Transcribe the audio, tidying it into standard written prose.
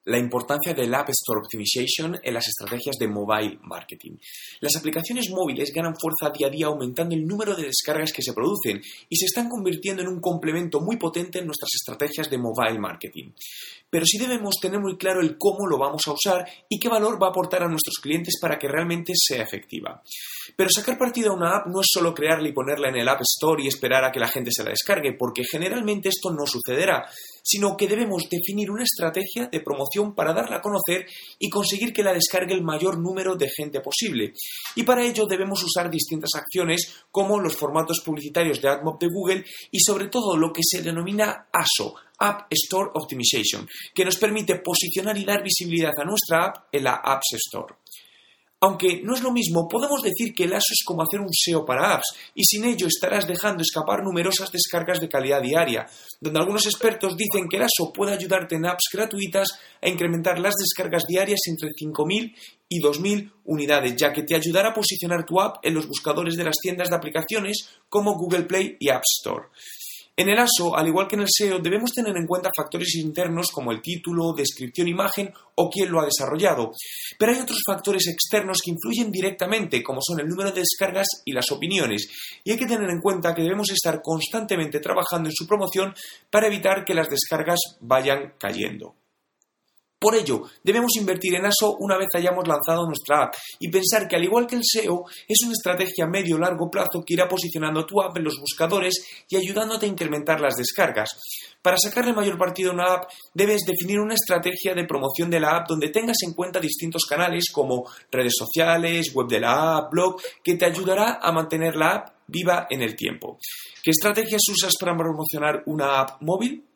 La importancia del App Store Optimization en las estrategias de mobile marketing. Las aplicaciones móviles ganan fuerza día a día aumentando el número de descargas que se producen y se están convirtiendo en un complemento muy potente en nuestras estrategias de mobile marketing. Pero sí debemos tener muy claro el cómo lo vamos a usar y qué valor va a aportar a nuestros clientes para que realmente sea efectiva. Pero sacar partido a una app no es solo crearla y ponerla en el App Store y esperar a que la gente se la descargue, porque generalmente esto no sucederá, sino que debemos definir una estrategia de promoción para darla a conocer y conseguir que la descargue el mayor número de gente posible. Y para ello debemos usar distintas acciones como los formatos publicitarios de AdMob de Google y sobre todo lo que se denomina ASO, App Store Optimization, que nos permite posicionar y dar visibilidad a nuestra app en la App Store. Aunque no es lo mismo, podemos decir que el ASO es como hacer un SEO para apps y sin ello estarás dejando escapar numerosas descargas de calidad diaria, donde algunos expertos dicen que el ASO puede ayudarte en apps gratuitas a incrementar las descargas diarias entre 5.000 y 2.000 unidades, ya que te ayudará a posicionar tu app en los buscadores de las tiendas de aplicaciones como Google Play y App Store. En el ASO, al igual que en el SEO, debemos tener en cuenta factores internos como el título, descripción, imagen o quién lo ha desarrollado. Pero hay otros factores externos que influyen directamente, como son el número de descargas y las opiniones. Y hay que tener en cuenta que debemos estar constantemente trabajando en su promoción para evitar que las descargas vayan cayendo. Por ello, debemos invertir en ASO una vez hayamos lanzado nuestra app y pensar que al igual que el SEO, es una estrategia a medio o largo plazo que irá posicionando tu app en los buscadores y ayudándote a incrementar las descargas. Para sacarle mayor partido a una app, debes definir una estrategia de promoción de la app donde tengas en cuenta distintos canales como redes sociales, web de la app, blog, que te ayudará a mantener la app viva en el tiempo. ¿Qué estrategias usas para promocionar una app móvil?